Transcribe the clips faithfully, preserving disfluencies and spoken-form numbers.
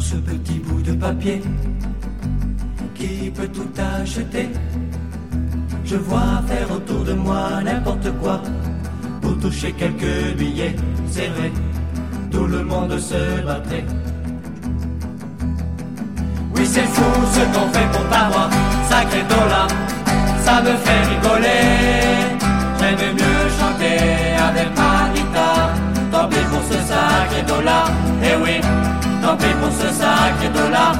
ce petit bout de papier qui peut tout acheter. Je vois faire autour de moi n'importe quoi pour toucher quelques billets, c'est vrai, tout le monde se battrait. Oui, c'est fou ce qu'on fait pour t'avoir, sacré dollar, ça me fait rigoler. J'aime mieux chanter avec ma guitare, tant pis pour ce sacré dollar, eh oui, tant pis pour ce sacré dollar.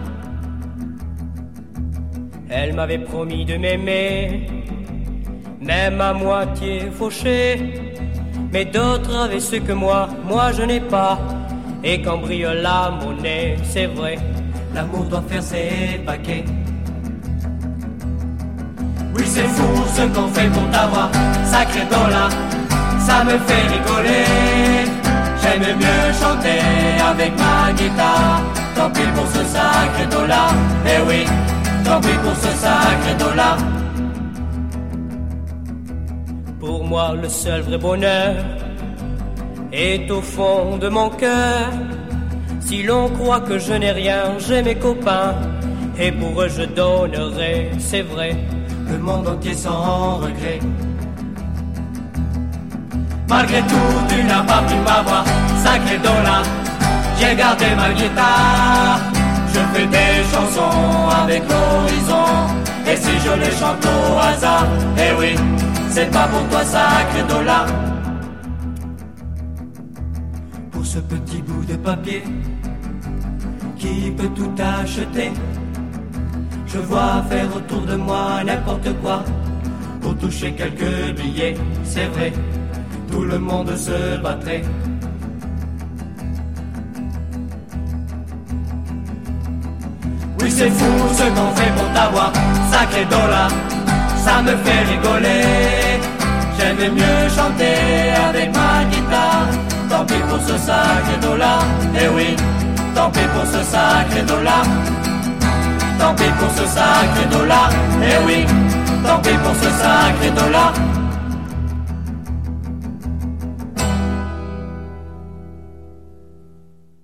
Elle m'avait promis de m'aimer, même à moitié fauché. Mais d'autres avaient ce que moi, moi je n'ai pas. Et quand brille la monnaie, c'est vrai, l'amour doit faire ses paquets. Oui, c'est fou ce qu'on fait pour t'avoir, sacré dollar, ça me fait rigoler. J'aime mieux chanter avec ma guitare, tant pis pour ce sacré dollar, eh oui, tant pis pour ce sacré dollar. Pour moi le seul vrai bonheur est au fond de mon cœur. Si l'on croit que je n'ai rien, j'ai mes copains, et pour eux je donnerai, c'est vrai, le monde entier sans regret. Malgré tout, tu n'as pas pu m'avoir, sacré dollar, j'ai gardé ma guitare. Je fais des chansons avec l'horizon, et si je les chante au hasard, eh oui, c'est pas pour toi, sacré dollar. Pour ce petit bout de papier qui peut tout acheter, je vois faire autour de moi n'importe quoi pour toucher quelques billets, c'est vrai, tout le monde se battrait. Oui, c'est fou ce qu'on fait pour t'avoir, sacré dollar, ça me fait rigoler. J'aime mieux chanter avec ma guitare, tant pis pour ce sacré dollar, eh oui, tant pis pour ce sacré dollar. Tant pis pour ce sacré dollar, eh oui, tant pis pour ce sacré dollar.